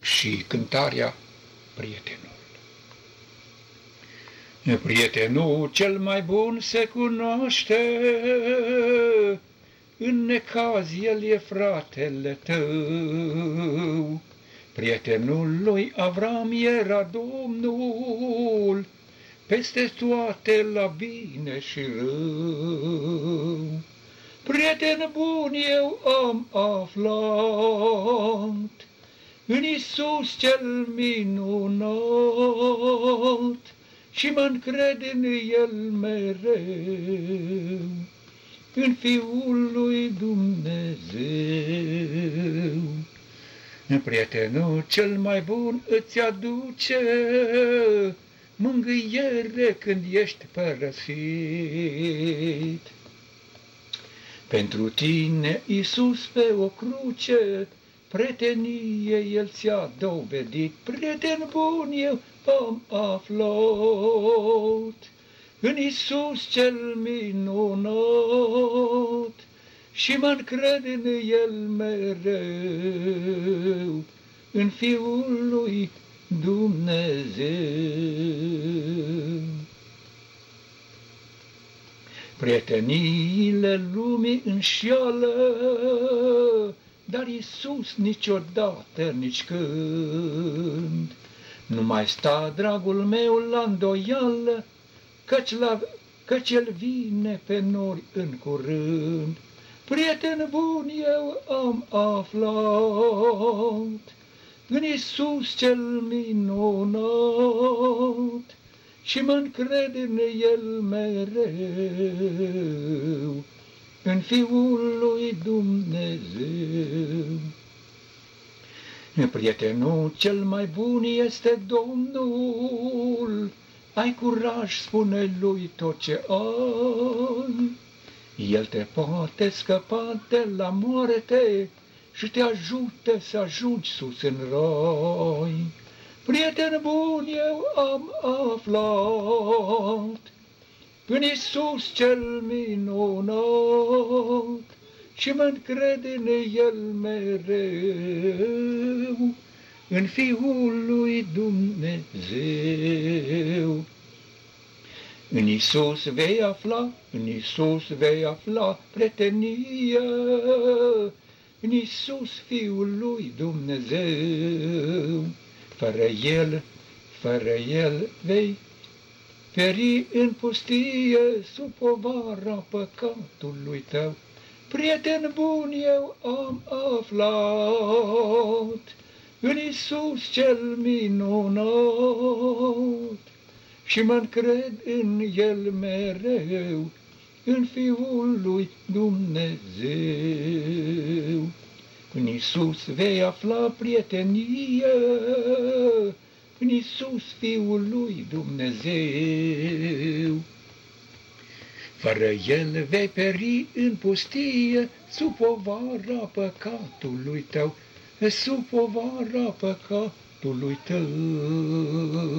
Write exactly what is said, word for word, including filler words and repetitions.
și cântarea Prietenul. Prietenul cel mai bun se cunoaște, în necaz el e fratele tău. Prietenul lui Avram era Domnul, peste toate la bine și rău. Prieten bun eu am aflat în Iisus cel minunat și mă-ncred în El mereu, în Fiul lui Dumnezeu. Prietenul cel mai bun îți aduce mângâiere când ești părăsit. Pentru tine, Iisus, pe o cruce, prietenie El ți-a dovedit. Prieten bun eu am aflat în Iisus cel minunat și mă-ncred în El mereu, în Fiul lui Dumnezeu. Prieteniile lumii înșeală, dar Iisus niciodată, nici când. Nu mai sta, dragul meu, la îndoială, căci, la, căci El vine pe nori în curând. Prieten bun eu am aflat în Iisus cel minunat și mă-ncred în El mereu, în Fiul lui Dumnezeu. Prietenul cel mai bun este Domnul, ai curaj, spune lui tot ce ai. El te poate scăpa de la moarte și te ajută să ajungi sus în rai. Prieten bun eu am aflat în Iisus cel minunat și mă-ncred în El mereu, în Fiul lui Dumnezeu. În Iisus vei afla, în Iisus vei afla prietenie, în Iisus Fiul lui Dumnezeu. Fără El, fără El vei peri în pustie sub povara păcatului tău. Prieten bun eu am aflat în Iisus cel minunat și mă-ncred în El mereu, în Fiul lui Dumnezeu. În Iisus vei afla prietenie, în Iisus Fiul lui Dumnezeu. Fără El vei peri în pustie sub povara păcatului tău, sub povara păcatului tău.